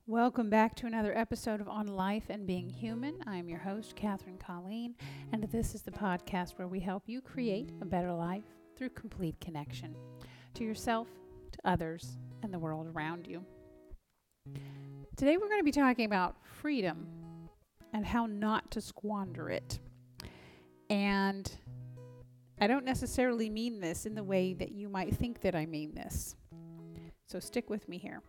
Welcome back to another episode of On Life and Being Human. I am your host, Catherine Colleen, and this is the podcast where we help you create a better life through complete connection to yourself, to others, and the world around you. Today we're going to be talking about freedom and how not to squander it. And I don't necessarily mean this in the way that you might think that I mean this. So stick with me here.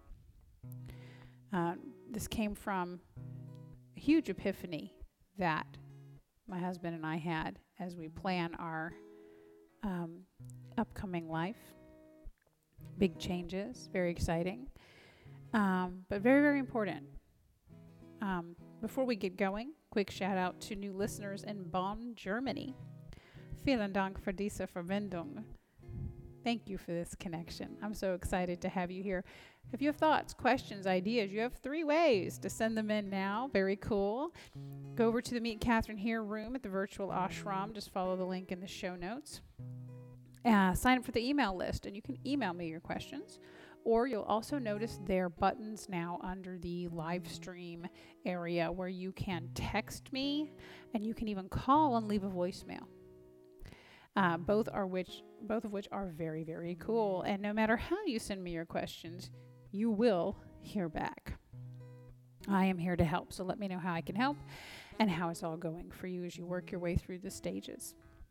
This came from a huge epiphany that my husband and I had as we plan our upcoming life. Big changes, very exciting, but very, very important. Before we get going, quick shout out to new listeners in Bonn, Germany. Vielen Dank für diese Verbindung. Thank you for this connection. I'm so excited to have you here. If you have thoughts, questions, ideas, you have 3 ways to send them in now. Very cool. Go over to the Meet Catherine Here room at the virtual ashram. Just follow the link in the show notes. Sign up for the email list, and you can email me your questions. Or you'll also notice there are buttons now under the live stream area where you can text me, and you can even call and leave a voicemail. Both of which are very, very cool. And no matter how you send me your questions, you will hear back. I am here to help, so let me know how I can help and how it's all going for you as you work your way through the stages.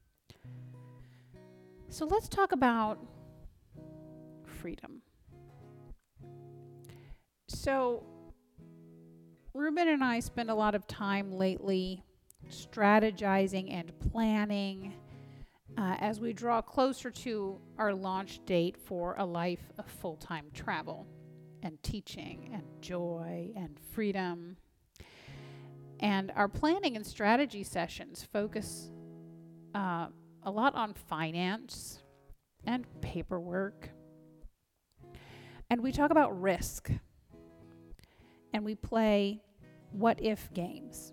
So let's talk about freedom. So Ruben and I spend a lot of time lately strategizing and planning as we draw closer to our launch date for a life of full-time travel and teaching and joy and freedom. And our planning and strategy sessions focus a lot on finance and paperwork. And we talk about risk. And we play what-if games.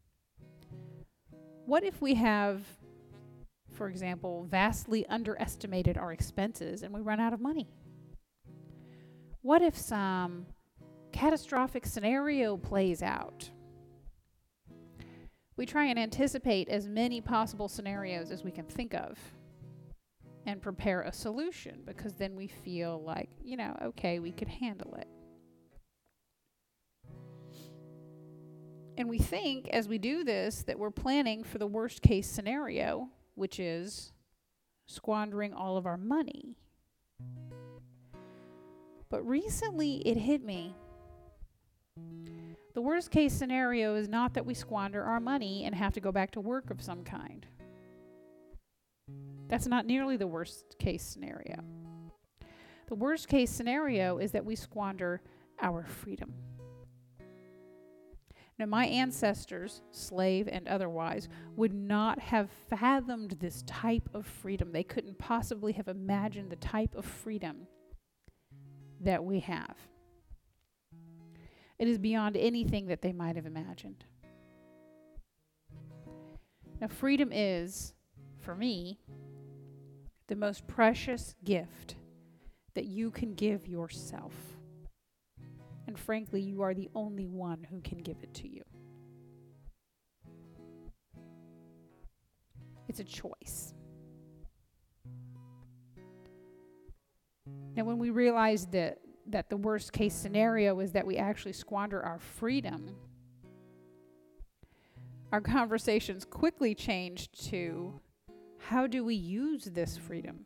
What if we have, for example, vastly underestimated our expenses and we run out of money? What if some catastrophic scenario plays out? We try and anticipate as many possible scenarios as we can think of and prepare a solution, because then we feel like, okay, we could handle it. And we think as we do this that we're planning for the worst case scenario, which is squandering all of our money. But recently it hit me. The worst case scenario is not that we squander our money and have to go back to work of some kind. That's not nearly the worst case scenario. The worst case scenario is that we squander our freedom. Now, my ancestors, slave and otherwise, would not have fathomed this type of freedom. They couldn't possibly have imagined the type of freedom that we have. It is beyond anything that they might have imagined. Now, freedom is, for me, the most precious gift that you can give yourself. And frankly, you are the only one who can give it to you. It's a choice. Now, when we realize that the worst case scenario is that we actually squander our freedom, our conversations quickly changed to, how do we use this freedom?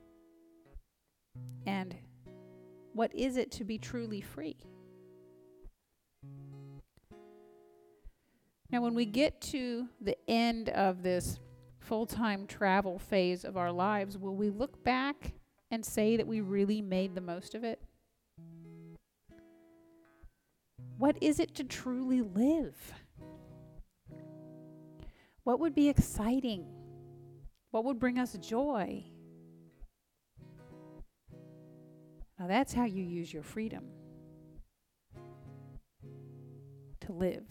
And what is it to be truly free? Now, when we get to the end of this full-time travel phase of our lives, will we look back and say that we really made the most of it? What is it to truly live? What would be exciting? What would bring us joy? Now, that's how you use your freedom. To live.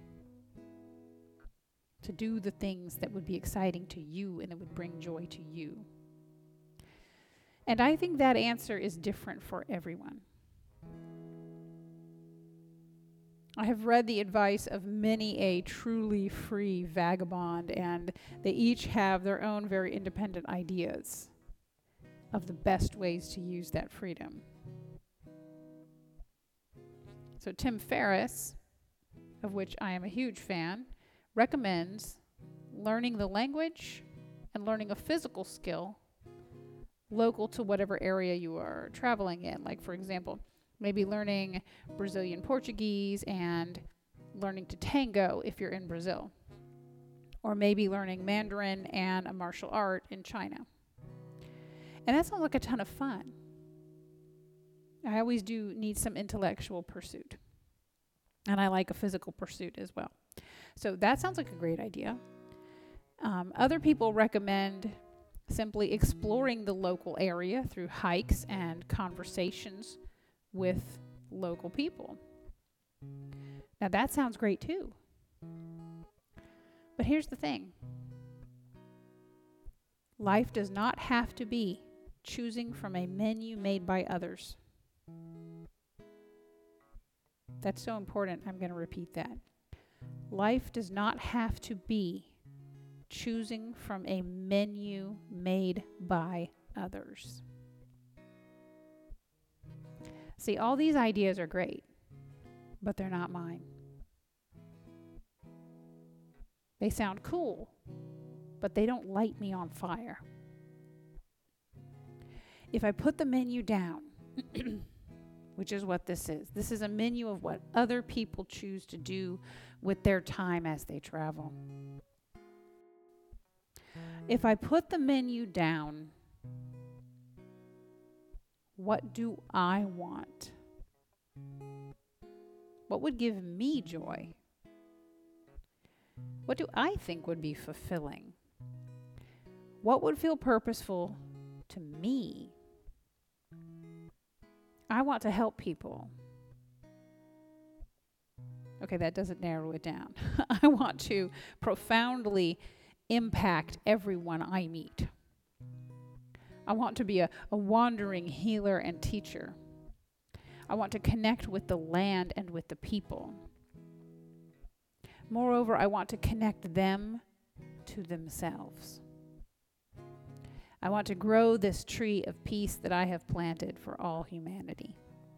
To do the things that would be exciting to you and that would bring joy to you. And I think that answer is different for everyone. I have read the advice of many a truly free vagabond, and they each have their own very independent ideas of the best ways to use that freedom. So Tim Ferriss, of which I am a huge fan, recommends learning the language and learning a physical skill local to whatever area you are traveling in. Like, for example, maybe learning Brazilian Portuguese and learning to tango if you're in Brazil. Or maybe learning Mandarin and a martial art in China. And that sounds like a ton of fun. I always do need some intellectual pursuit. And I like a physical pursuit as well. So that sounds like a great idea. Other people recommend simply exploring the local area through hikes and conversations with local people. Now that sounds great too. But here's the thing. Life does not have to be choosing from a menu made by others. That's so important. I'm going to repeat that. Life does not have to be choosing from a menu made by others. See, all these ideas are great, but they're not mine. They sound cool, but they don't light me on fire. If I put the menu down, which is what this is a menu of what other people choose to do with their time as they travel. If I put the menu down, what do I want? What would give me joy? What do I think would be fulfilling? What would feel purposeful to me? I want to help people. Okay, that doesn't narrow it down. I want to profoundly impact everyone I meet. I want to be a wandering healer and teacher. I want to connect with the land and with the people. Moreover, I want to connect them to themselves. I want to grow this tree of peace that I have planted for all humanity.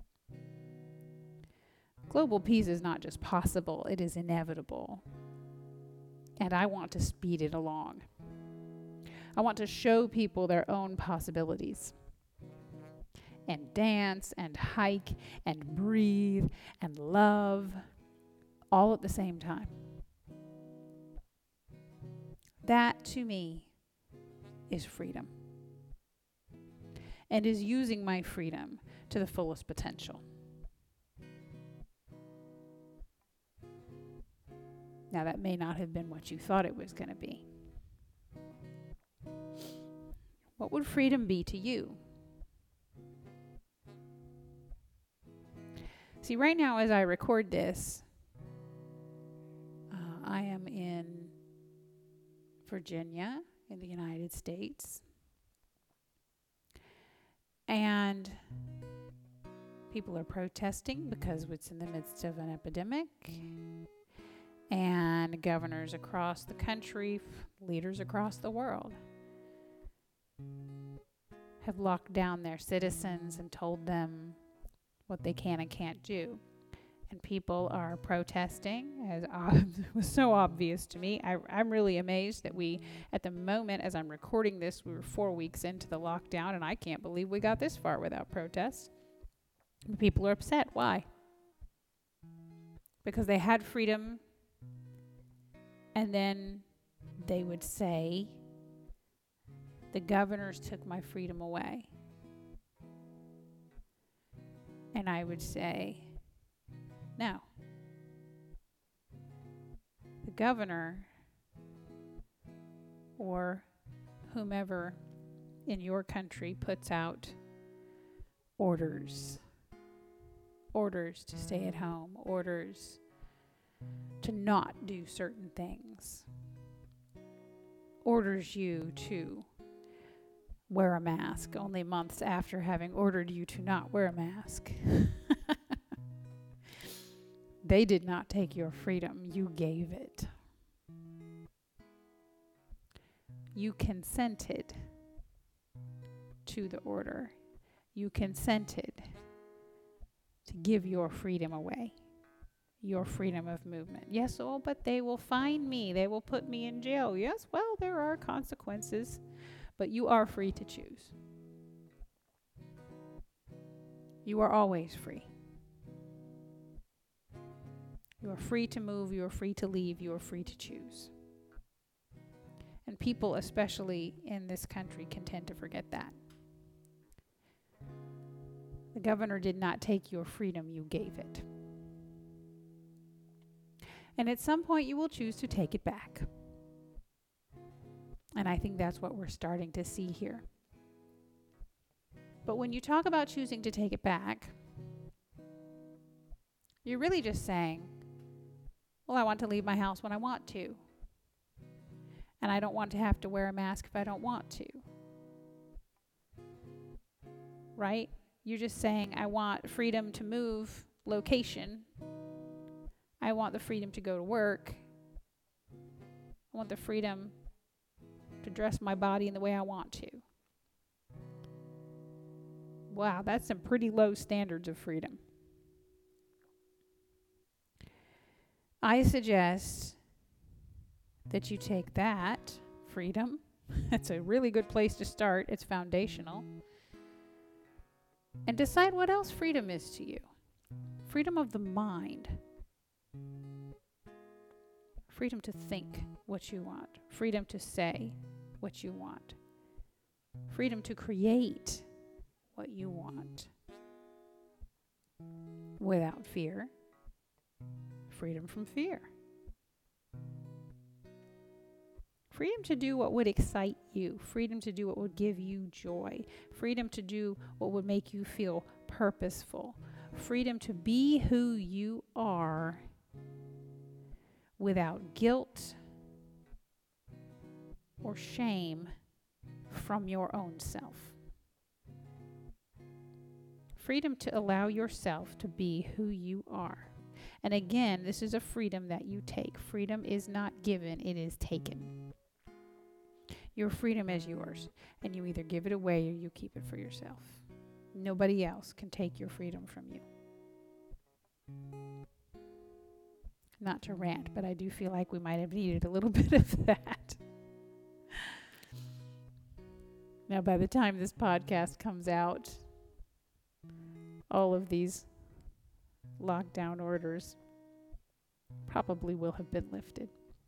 Global peace is not just possible, it is inevitable. And I want to speed it along. I want to show people their own possibilities. And dance and hike and breathe and love all at the same time. That to me is freedom. And is using my freedom to the fullest potential. Now that may not have been what you thought it was going to be. What would freedom be to you? See, right now as I record this, I am in Virginia in the United States. And people are protesting because it's in the midst of an epidemic. And governors across the country, leaders across the world, have locked down their citizens and told them what they can and can't do. And people are protesting, as was so obvious to me. I'm really amazed that we, at the moment as I'm recording this, we were 4 weeks into the lockdown, and I can't believe we got this far without protests. People are upset. Why? Because they had freedom, and then they would say, the governors took my freedom away. And I would say, no. The governor or whomever in your country puts out orders. Orders to stay at home. Orders to not do certain things. Orders you to wear a mask only months after having ordered you to not wear a mask. they did not take your freedom. You gave it. You consented to the order. You consented to give your freedom away, your freedom of movement. Yes, oh, but they will fine me. They will put me in jail. Yes, well, there are consequences, but you are free to choose. You are always free. You are free to move. You are free to leave. You are free to choose. And people, especially in this country, can tend to forget that. The governor did not take your freedom, you gave it. And at some point you will choose to take it back. And I think that's what we're starting to see here. But when you talk about choosing to take it back, you're really just saying, well, I want to leave my house when I want to. And I don't want to have to wear a mask if I don't want to. Right? You're just saying, I want freedom to move location. I want the freedom to go to work. I want the freedom to dress my body in the way I want to. Wow, that's some pretty low standards of freedom. I suggest that you take that freedom. That's a really good place to start. It's foundational. And decide what else freedom is to you. Freedom of the mind. Freedom to think what you want. Freedom to say what you want. Freedom to create what you want. Without fear. Freedom from fear. Freedom to do what would excite you. Freedom to do what would give you joy. Freedom to do what would make you feel purposeful. Freedom to be who you are without guilt or shame from your own self. Freedom to allow yourself to be who you are. And again, this is a freedom that you take. Freedom is not given, it is taken. Your freedom is yours, and you either give it away or you keep it for yourself. Nobody else can take your freedom from you. Not to rant, but I do feel like we might have needed a little bit of that. Now, by the time this podcast comes out, all of these lockdown orders probably will have been lifted.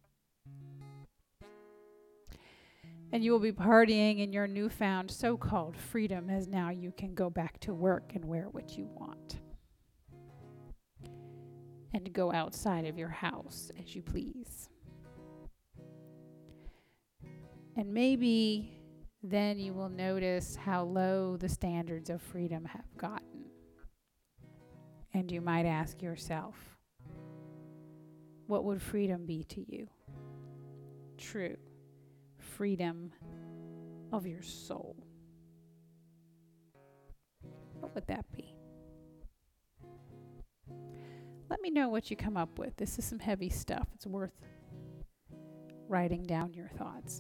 And you will be partying in your newfound so-called freedom, as now you can go back to work and wear what you want. And go outside of your house as you please. And maybe then you will notice how low the standards of freedom have gotten. And you might ask yourself, what would freedom be to you? True freedom of your soul. What would that be? Let me know what you come up with. This is some heavy stuff. It's worth writing down your thoughts.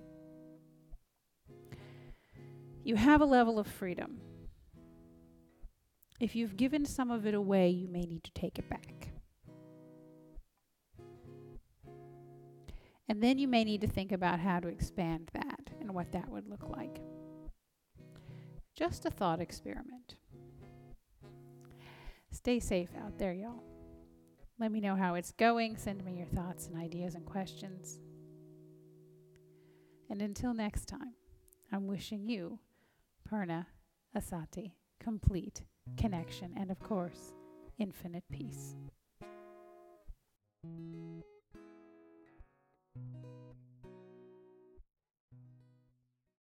You have a level of freedom. If you've given some of it away, you may need to take it back. And then you may need to think about how to expand that and what that would look like. Just a thought experiment. Stay safe out there, y'all. Let me know how it's going. Send me your thoughts and ideas and questions. And until next time, I'm wishing you Purna Asati, complete connection, and of course, infinite peace.